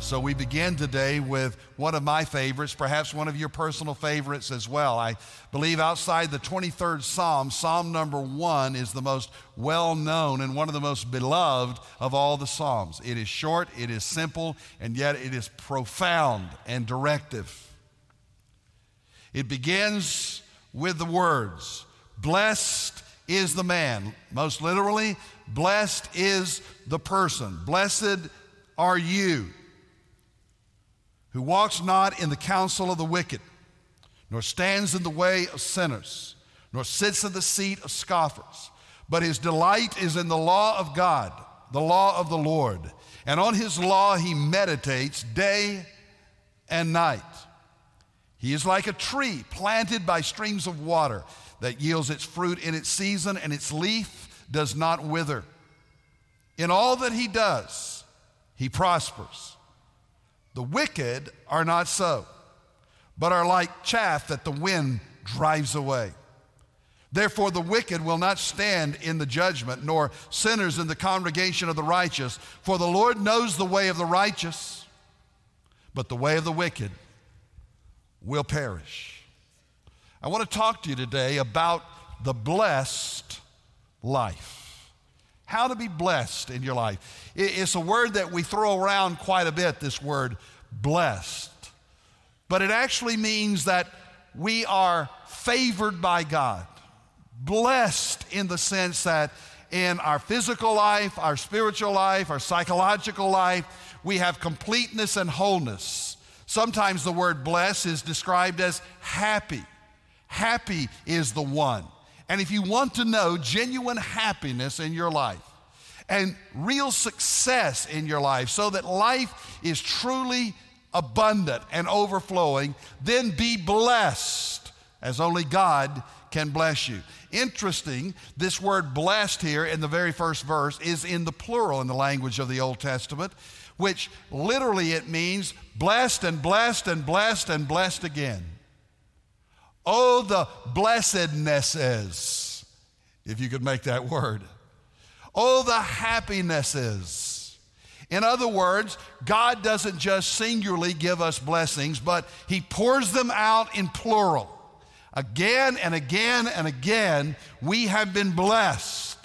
So we begin today with one of my favorites, perhaps one of your personal favorites as well. I believe outside the 23rd Psalm, Psalm number 1 is the most well-known and one of the most beloved of all the Psalms. It is short, it is simple, and yet it is profound and directive. It begins with the words, "Blessed is the man." Most literally, blessed is the person. Blessed are you, who walks not in the counsel of the wicked, nor stands in the way of sinners, nor sits in the seat of scoffers. But his delight is in the law of God, the law of the Lord. And on his law he meditates day and night. He is like a tree planted by streams of water that yields its fruit in its season, and its leaf does not wither. In all that he does, he prospers. The wicked are not so, but are like chaff that the wind drives away. Therefore the wicked will not stand in the judgment, nor sinners in the congregation of the righteous. For the Lord knows the way of the righteous, but the way of the wicked will perish. I want to talk to you today about the blessed life. How to be blessed in your life. It's a word that we throw around quite a bit, this word blessed. But it actually means that we are favored by God. Blessed in the sense that in our physical life, our spiritual life, our psychological life, we have completeness and wholeness. Sometimes the word blessed is described as happy. Happy is the one. And if you want to know genuine happiness in your life and real success in your life so that life is truly abundant and overflowing, then be blessed as only God can bless you. Interesting, this word blessed here in the very first verse is in the plural in the language of the Old Testament, which literally it means blessed and blessed and blessed and blessed again. Oh, the blessednesses, if you could make that word. Oh, the happinesses. In other words, God doesn't just singularly give us blessings, but he pours them out in plural. Again and again and again, we have been blessed.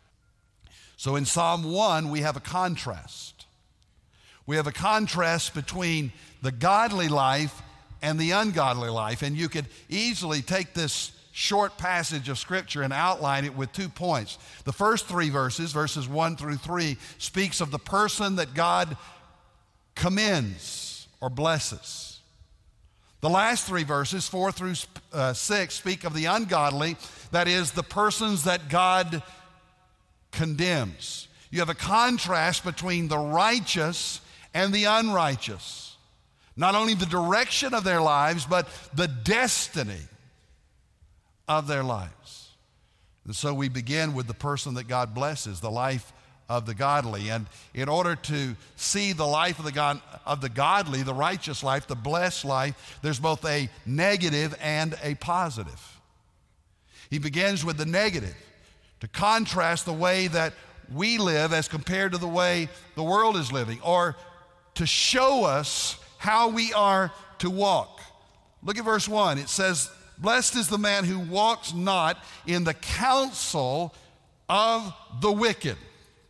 So in Psalm 1, we have a contrast. We have a contrast between the godly life and the ungodly life. And you could easily take this short passage of Scripture and outline it with 2 points. The first 3 verses, verses 1 through 3, speaks of the person that God commends or blesses. The last 3 verses, 4 through 6, speak of the ungodly, that is, the persons that God condemns. You have a contrast between the righteous and the unrighteous. Not only the direction of their lives, but the destiny of their lives. And so we begin with the person that God blesses, the life of the godly. And in order to see the life of the godly, the righteous life, the blessed life, there's both a negative and a positive. He begins with the negative to contrast the way that we live as compared to the way the world is living, or to show us how we are to walk. Look at verse 1. It says, "Blessed is the man who walks not in the counsel of the wicked."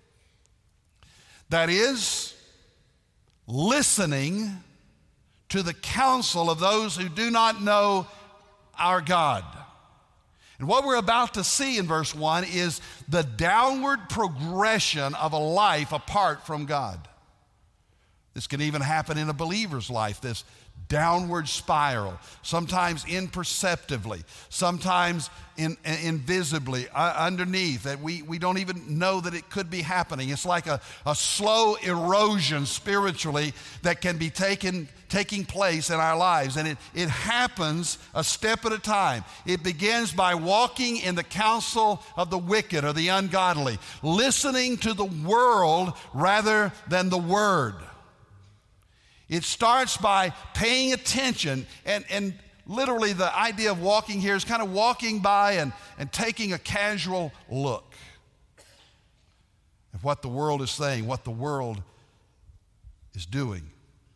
That is, listening to the counsel of those who do not know our God. And what we're about to see in verse 1 is the downward progression of a life apart from God. This can even happen in a believer's life, this downward spiral, sometimes imperceptibly, sometimes invisibly underneath, that we don't even know that it could be happening. It's like a slow erosion spiritually that can be taking place in our lives, and it happens a step at a time. It begins by walking in the counsel of the wicked or the ungodly, listening to the world rather than the Word. It starts by paying attention, and literally the idea of walking here is kind of walking by and taking a casual look at what the world is saying, what the world is doing.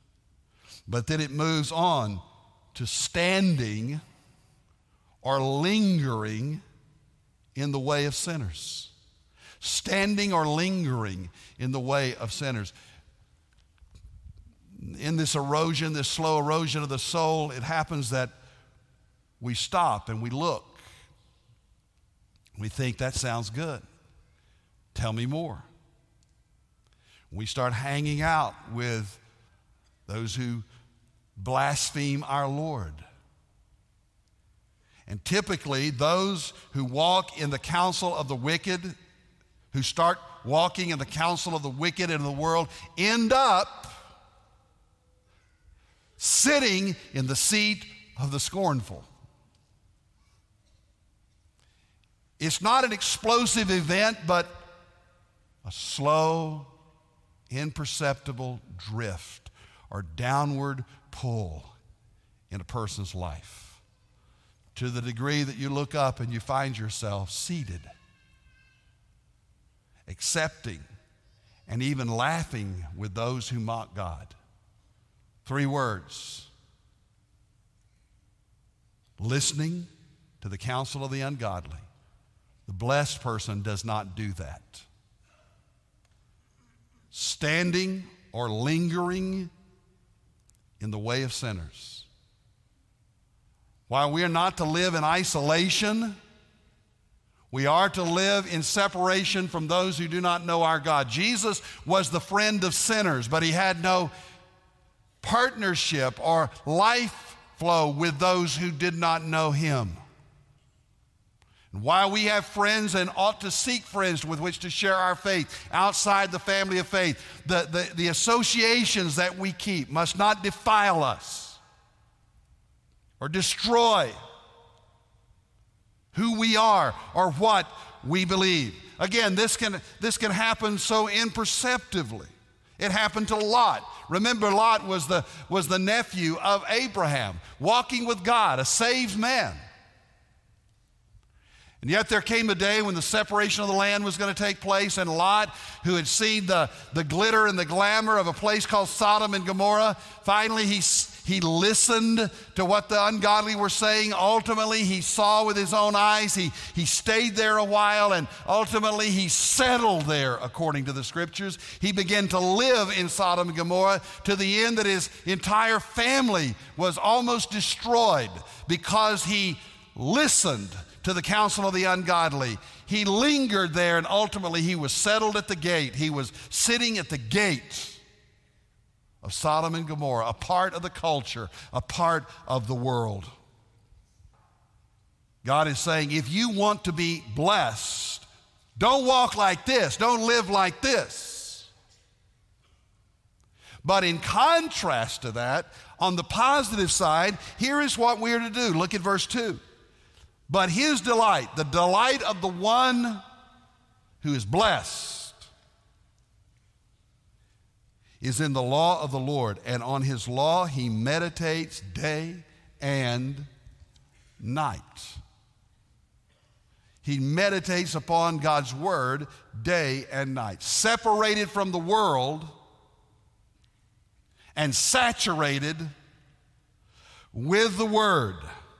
But then it moves on to standing or lingering in the way of sinners. Standing or lingering in the way of sinners. In this erosion, this slow erosion of the soul, it happens that we stop and we look. We think, that sounds good. Tell me more. We start hanging out with those who blaspheme our Lord. And typically, those who walk in the counsel of the wicked, who start walking in the counsel of the wicked in the world, end up sitting in the seat of the scornful. It's not an explosive event, but a slow, imperceptible drift or downward pull in a person's life, to the degree that you look up and you find yourself seated, accepting and even laughing with those who mock God. 3 words: listening to the counsel of the ungodly. The blessed person does not do that. Standing or lingering in the way of sinners. While we are not to live in isolation, we are to live in separation from those who do not know our God. Jesus was the friend of sinners, but he had no partnership or life flow with those who did not know him. And while we have friends and ought to seek friends with which to share our faith outside the family of faith, the associations that we keep must not defile us or destroy who we are or what we believe. Again, this can happen so imperceptibly. It happened to Lot. Remember, Lot was the nephew of Abraham, walking with God, a saved man. And yet there came a day when the separation of the land was going to take place, and Lot, who had seen the glitter and the glamour of a place called Sodom and Gomorrah, finally he listened to what the ungodly were saying. Ultimately, he saw with his own eyes. He stayed there a while, and ultimately he settled there, according to the scriptures. He began to live in Sodom and Gomorrah to the end that his entire family was almost destroyed because he listened to the counsel of the ungodly. He lingered there, and ultimately he was settled at the gate. He was sitting at the gate of Sodom and Gomorrah, a part of the culture, a part of the world. God is saying, if you want to be blessed, don't walk like this, don't live like this. But in contrast to that, on the positive side, here is what we are to do. Look at verse 2. But his delight, the delight of the one who is blessed, is in the law of the Lord, and on his law he meditates day and night. He meditates upon God's word day and night, separated from the world and saturated with the word.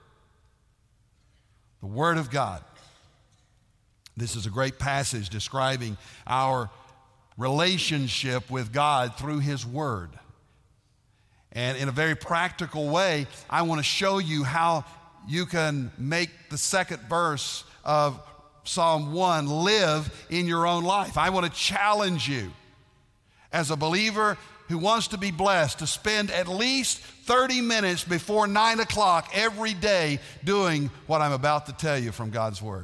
The Word of God. This is a great passage describing our relationship with God through His Word. And in a very practical way, I want to show you how you can make the second verse of Psalm 1 live in your own life. I want to challenge you as a believer who wants to be blessed to spend at least 30 minutes before 9 o'clock every day doing what I'm about to tell you from God's Word.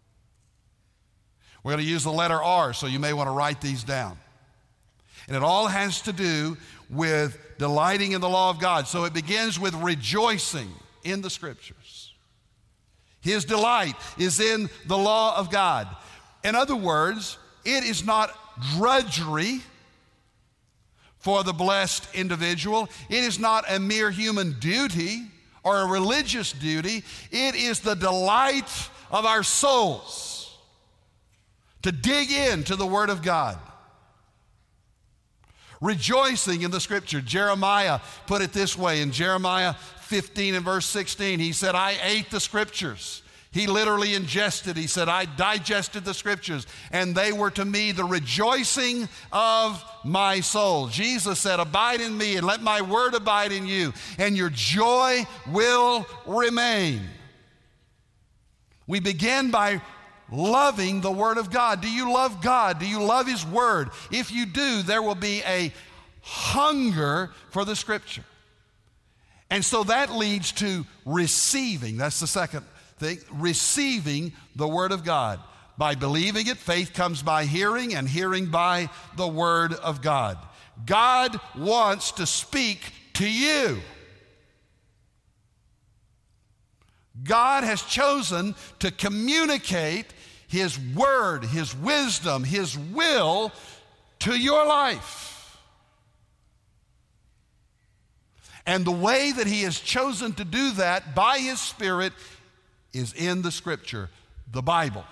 We're going to use the letter R, so you may want to write these down. And it all has to do with delighting in the law of God. So it begins with rejoicing in the Scriptures. His delight is in the law of God. In other words, it is not drudgery for the blessed individual. It is not a mere human duty or a religious duty. It is the delight of our souls to dig into the Word of God. Rejoicing in the Scripture. Jeremiah put it this way in Jeremiah 15 and verse 16. He said, I ate the Scriptures. He literally ingested. He said, I digested the Scriptures, and they were to me the rejoicing of my soul. Jesus said, abide in me and let my word abide in you, and your joy will remain. We begin by loving the Word of God. Do you love God? Do you love His Word? If you do, there will be a hunger for the Scripture. And so that leads to receiving. That's the second thing, receiving the Word of God. By believing it, faith comes by hearing, and hearing by the Word of God. God wants to speak to you. God has chosen to communicate His Word, His wisdom, His will to your life. And the way that He has chosen to do that by His Spirit is in the Scripture, the Bible.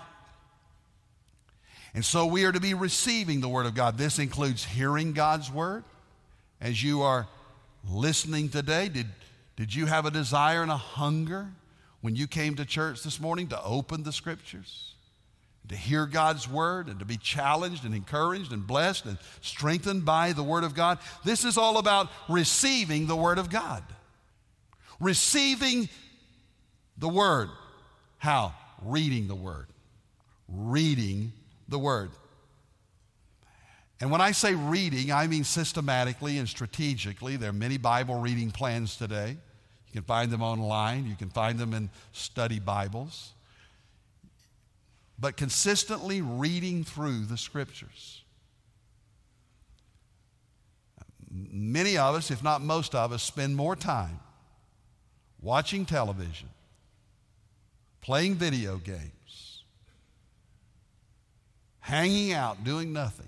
And so we are to be receiving the Word of God. This includes hearing God's Word. As you are listening today, did you have a desire and a hunger when you came to church this morning to open the Scriptures, to hear God's Word, and to be challenged and encouraged and blessed and strengthened by the Word of God? This is all about receiving the Word of God. Receiving the Word. How? Reading the Word. Reading the Word. And when I say reading, I mean systematically and strategically. There are many Bible reading plans today. You can find them online. You can find them in study Bibles. But consistently reading through the Scriptures. Many of us, if not most of us, spend more time watching television, playing video games, hanging out, doing nothing,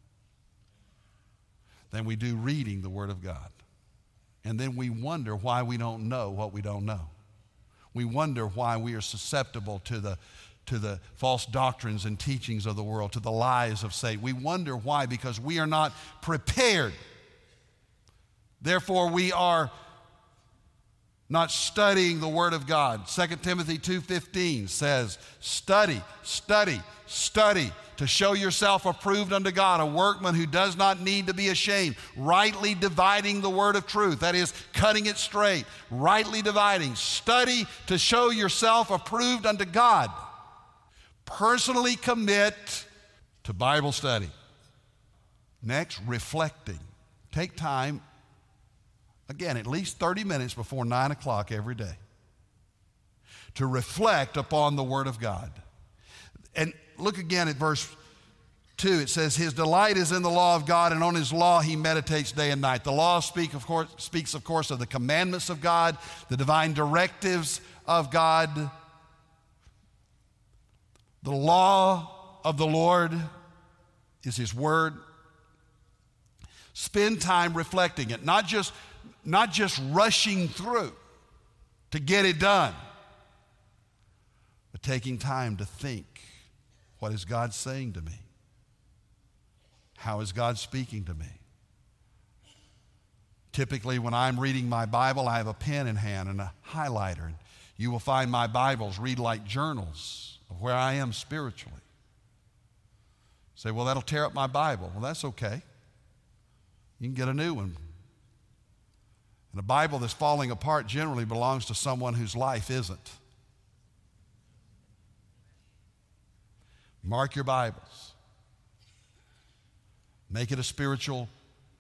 than we do reading the Word of God. And then we wonder why we don't know what we don't know. We wonder why we are susceptible to the false doctrines and teachings of the world, to the lies of Satan. We wonder why, because we are not prepared. Therefore, we are not studying the Word of God. 2 Timothy 2:15 says, study, study, study to show yourself approved unto God, a workman who does not need to be ashamed, rightly dividing the word of truth. That is, cutting it straight, rightly dividing. Study to show yourself approved unto God. Personally commit to Bible study. Next, reflecting. Take time, again, at least 30 minutes before 9 o'clock every day to reflect upon the Word of God. And look again at verse 2. It says, his delight is in the law of God, and on his law he meditates day and night. The law speaks, of course, of the commandments of God, the divine directives of God. The law of the Lord is His Word. Spend time reflecting it, not just rushing through to get it done, but taking time to think, what is God saying to me? How is God speaking to me? Typically, when I'm reading my Bible, I have a pen in hand and a highlighter. And you will find my Bibles read like journals of where I am spiritually. Say, well, that'll tear up my Bible. Well, that's okay. You can get a new one. And a Bible that's falling apart generally belongs to someone whose life isn't. Mark your Bibles. Make it a spiritual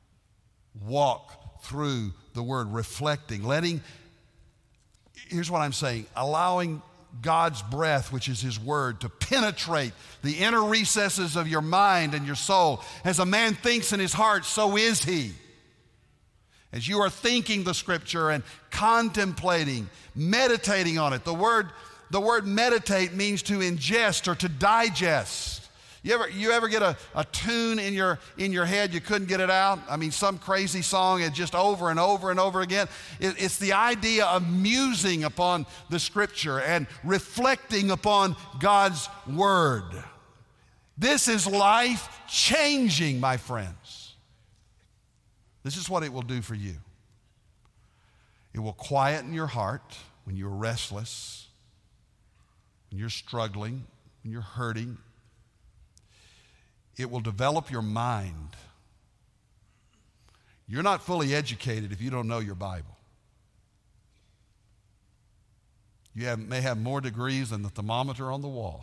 walk through the Word, reflecting, here's what I'm saying, allowing God's breath, which is His Word, to penetrate the inner recesses of your mind and your soul. As a man thinks in his heart, so is he. As you are thinking the Scripture and contemplating, meditating on it. The word meditate means to ingest or to digest. You ever get a tune in your head, you couldn't get it out? I mean, some crazy song, and just over and over and over again. It's the idea of musing upon the Scripture and reflecting upon God's Word. This is life-changing, my friends. This is what it will do for you. It will quieten your heart when you're restless, when you're struggling, when you're hurting. It will develop your mind. You're not fully educated if you don't know your Bible. You may have more degrees than the thermometer on the wall.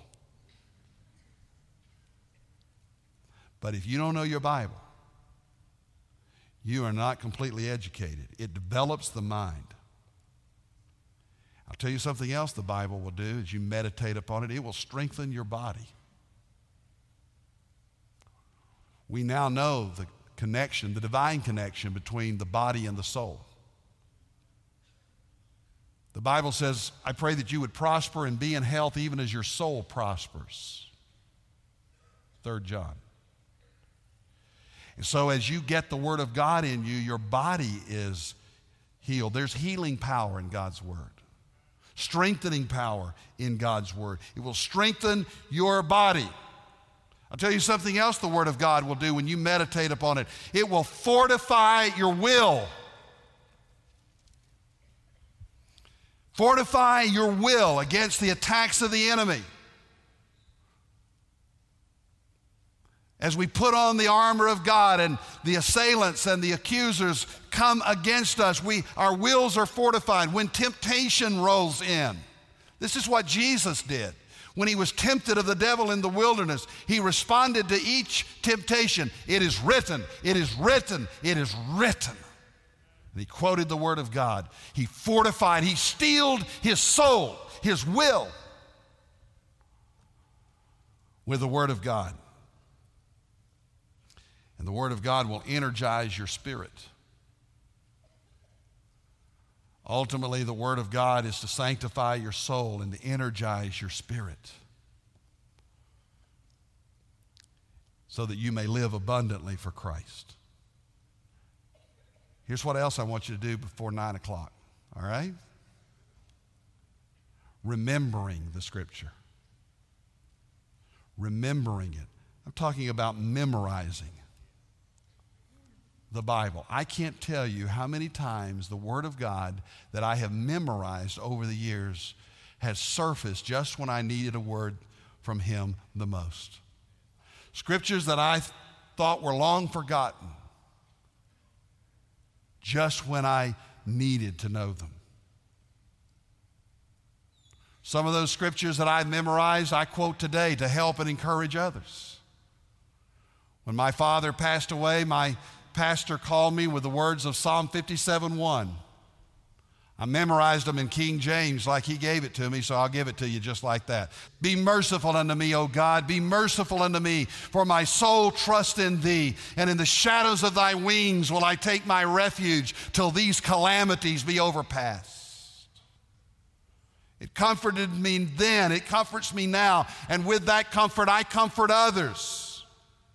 But if you don't know your Bible, you are not completely educated. It develops the mind. I'll tell you something else the Bible will do as you meditate upon it. It will strengthen your body. We now know the connection, the divine connection between the body and the soul. The Bible says, I pray that you would prosper and be in health even as your soul prospers. 3 John. And so as you get the Word of God in you, your body is healed. There's healing power in God's Word. Strengthening power in God's Word. It will strengthen your body. I'll tell you something else the Word of God will do when you meditate upon it. It will fortify your will. Fortify your will against the attacks of the enemy. As we put on the armor of God and the assailants and the accusers come against us, our wills are fortified. When temptation rolls in, this is what Jesus did. When he was tempted of the devil in the wilderness, he responded to each temptation, it is written, it is written, it is written. And he quoted the Word of God. He fortified, he steeled his soul, his will with the Word of God. And the Word of God will energize your spirit. Ultimately, the Word of God is to sanctify your soul and to energize your spirit so that you may live abundantly for Christ. Here's what else I want you to do before 9 o'clock, all right? Remembering the Scripture. Remembering it. I'm talking about memorizing the Bible. I can't tell you how many times the Word of God that I have memorized over the years has surfaced just when I needed a word from Him the most. Scriptures that I thought were long forgotten, just when I needed to know them. Some of those scriptures that I've memorized, I quote today to help and encourage others. When my father passed away, my pastor called me with the words of Psalm 57:1. I memorized them in King James like he gave it to me, so I'll give it to you just like that. Be merciful unto me, O God, be merciful unto me, for my soul trusts in thee, and in the shadows of thy wings will I take my refuge till these calamities be overpassed. It comforted me then, it comforts me now, and with that comfort I comfort others.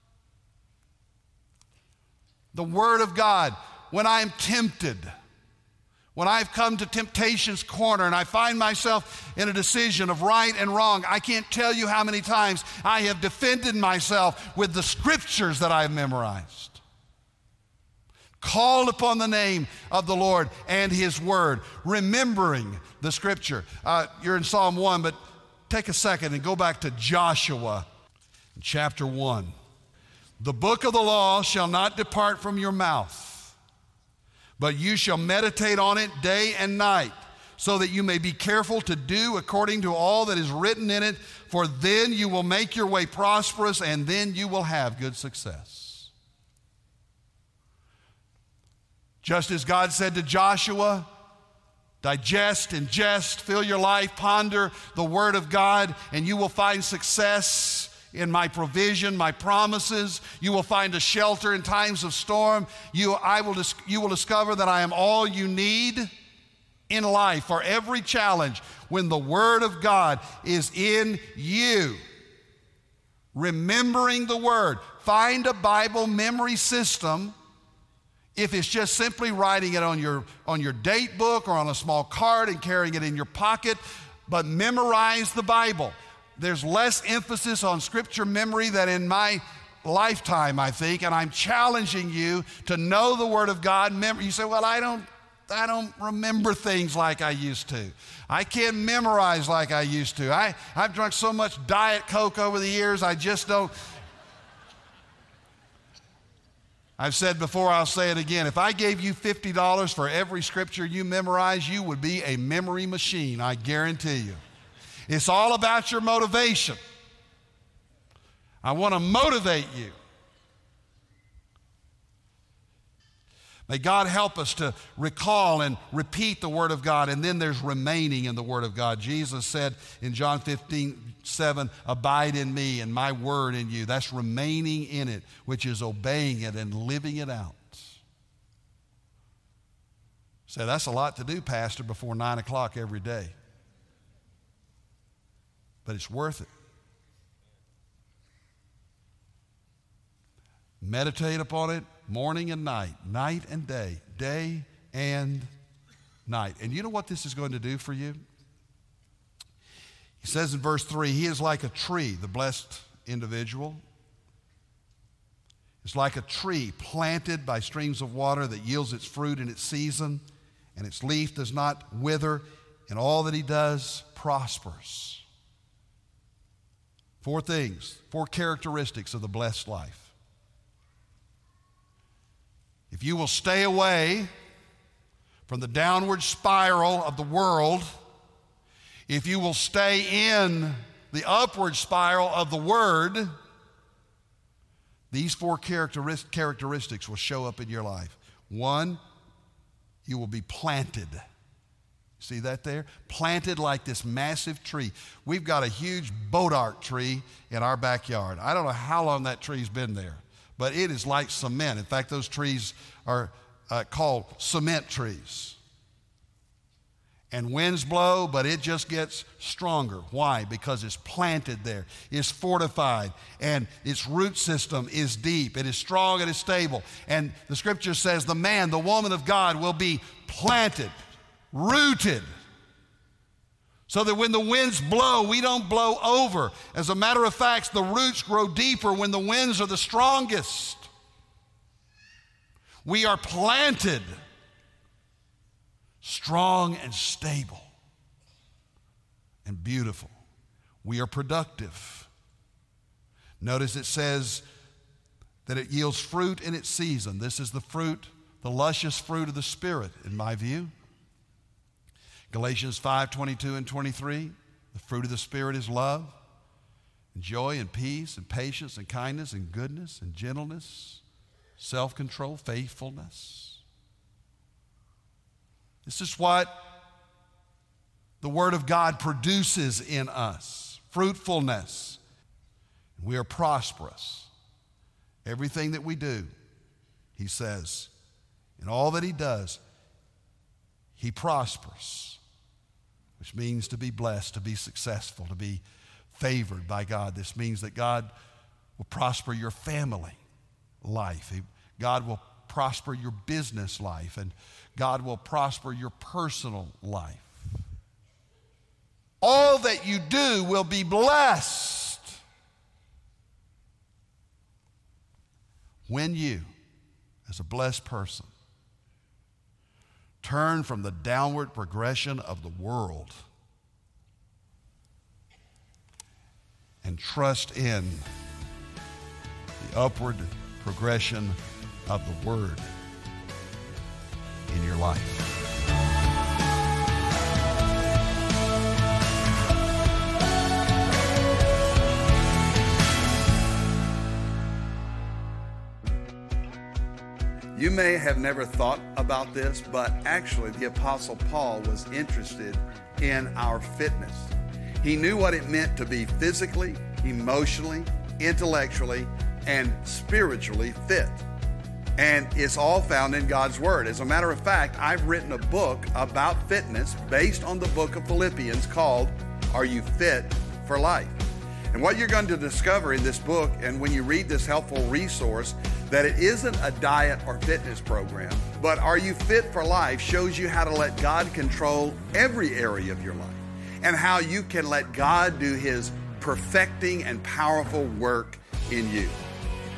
The Word of God, when I am tempted, when I've come to temptation's corner and I find myself in a decision of right and wrong, I can't tell you how many times I have defended myself with the scriptures that I've memorized. Called upon the name of the Lord and His Word, remembering the Scripture. You're in Psalm 1, but take a second and go back to Joshua chapter 1. The book of the law shall not depart from your mouth, but you shall meditate on it day and night, so that you may be careful to do according to all that is written in it, for then you will make your way prosperous, and then you will have good success. Just as God said to Joshua, digest, ingest, fill your life, ponder the Word of God, and you will find success in my provision, my promises. You will find a shelter in times of storm. You will discover that I am all you need in life for every challenge when the Word of God is in you. Remembering the Word. Find a Bible memory system. If it's just simply writing it on your date book or on a small card and carrying it in your pocket, but memorize the Bible. There's less emphasis on scripture memory than in my lifetime, I think, and I'm challenging you to know the Word of God. You say, well, I don't remember things like I used to. I can't memorize like I used to. I've drunk so much Diet Coke over the years, I just don't. I've said before, I'll say it again. If I gave you $50 for every scripture you memorize, you would be a memory machine, I guarantee you. It's all about your motivation. I want to motivate you. May God help us to recall and repeat the Word of God, and then there's remaining in the Word of God. Jesus said in John 15:7, abide in me and my word in you. That's remaining in it, which is obeying it and living it out. So that's a lot to do, Pastor, before 9 o'clock every day. But it's worth it. Meditate upon it morning and night, night and day, day and night. And you know what this is going to do for you? He says in verse 3, he is like a tree, the blessed individual. It's like a tree planted by streams of water that yields its fruit in its season, and its leaf does not wither, and all that he does prospers. 4 things, 4 characteristics of the blessed life. If you will stay away from the downward spiral of the world, if you will stay in the upward spiral of the Word, these 4 characteristics will show up in your life. 1, you will be planted. See that there? Planted like this massive tree. We've got a huge bodark tree in our backyard. I don't know how long that tree's been there, but it is like cement. In fact, those trees are called cement trees. And winds blow, but it just gets stronger. Why? Because it's planted there. It's fortified, and its root system is deep. It is strong and it's stable. And the scripture says the man, the woman of God will be planted, rooted, so that when the winds blow, we don't blow over. As a matter of fact, the roots grow deeper when the winds are the strongest. We are planted, strong and stable and beautiful. We are productive. Notice it says that it yields fruit in its season. This is the fruit, the luscious fruit of the Spirit, in my view. Galatians 5:22 and 23, the fruit of the Spirit is love, and joy and peace and patience and kindness and goodness and gentleness, self-control, faithfulness. This is what the Word of God produces in us, fruitfulness. We are prosperous. Everything that we do, he says, in all that he does, he prospers, which means to be blessed, to be successful, to be favored by God. This means that God will prosper your family life. God will prosper your business life, and God will prosper your personal life. All that you do will be blessed when you, as a blessed person, turn from the downward progression of the world and trust in the upward progression of the Word in your life. You may have never thought about this, but actually the Apostle Paul was interested in our fitness. He knew what it meant to be physically, emotionally, intellectually, and spiritually fit. And it's all found in God's Word. As a matter of fact, I've written a book about fitness based on the book of Philippians called Are You Fit for Life? And what you're going to discover in this book, and when you read this helpful resource, that it isn't a diet or fitness program, but Are You Fit for Life shows you how to let God control every area of your life and how you can let God do His perfecting and powerful work in you.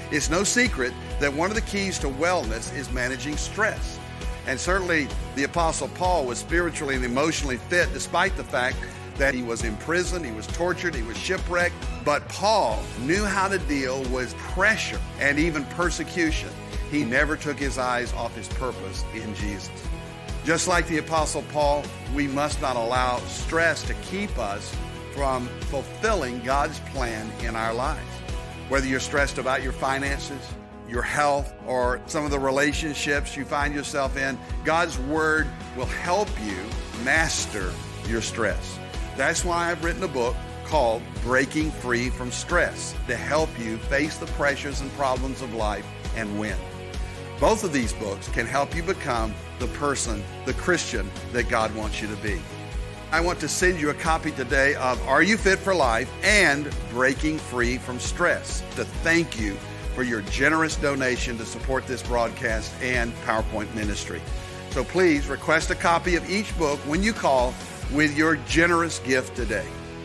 It's no secret that one of the keys to wellness is managing stress. And certainly the Apostle Paul was spiritually and emotionally fit despite the fact that he was in prison, he was tortured, he was shipwrecked. But Paul knew how to deal with pressure and even persecution. He never took his eyes off his purpose in Jesus. Just like the Apostle Paul, we must not allow stress to keep us from fulfilling God's plan in our lives. Whether you're stressed about your finances, your health, or some of the relationships you find yourself in, God's Word will help you master your stress. That's why I've written a book called Breaking Free from Stress to help you face the pressures and problems of life and win. Both of these books can help you become the person, the Christian that God wants you to be. I want to send you a copy today of Are You Fit for Life and Breaking Free from Stress to thank you for your generous donation to support this broadcast and PowerPoint ministry. So please request a copy of each book when you call with your generous gift today.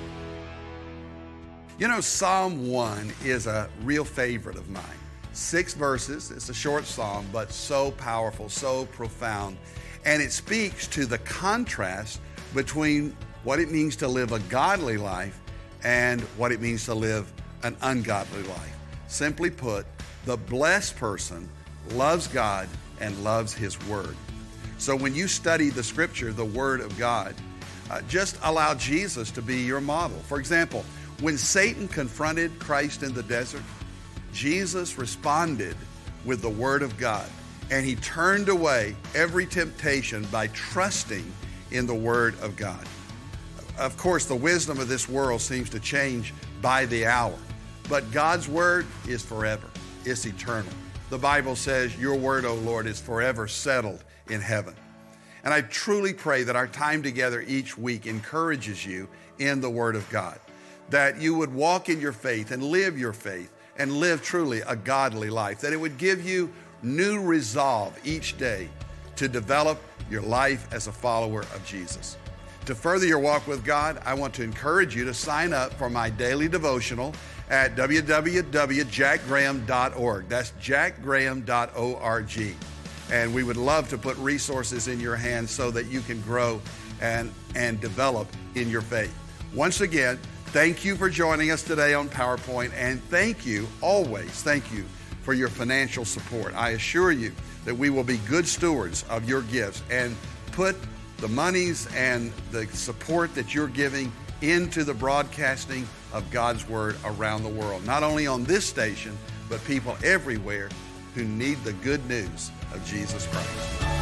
You know, Psalm 1 is a real favorite of mine. 6 verses, it's a short psalm, but so powerful, so profound. And it speaks to the contrast between what it means to live a godly life and what it means to live an ungodly life. Simply put, the blessed person loves God and loves His Word. So when you study the Scripture, the Word of God, just allow Jesus to be your model. For example, when Satan confronted Christ in the desert, Jesus responded with the Word of God, and He turned away every temptation by trusting in the Word of God. Of course, the wisdom of this world seems to change by the hour, but God's Word is forever. It's eternal. The Bible says, your Word, O Lord, is forever settled in heaven. And I truly pray that our time together each week encourages you in the Word of God, that you would walk in your faith and live truly a godly life, that it would give you new resolve each day to develop your life as a follower of Jesus. To further your walk with God, I want to encourage you to sign up for my daily devotional at www.jackgraham.org. That's jackgraham.org. And we would love to put resources in your hands so that you can grow and develop in your faith. Once again, thank you for joining us today on PowerPoint, and thank you for your financial support. I assure you that we will be good stewards of your gifts and put the monies and the support that you're giving into the broadcasting of God's Word around the world, not only on this station, but people everywhere who need the good news of Jesus Christ.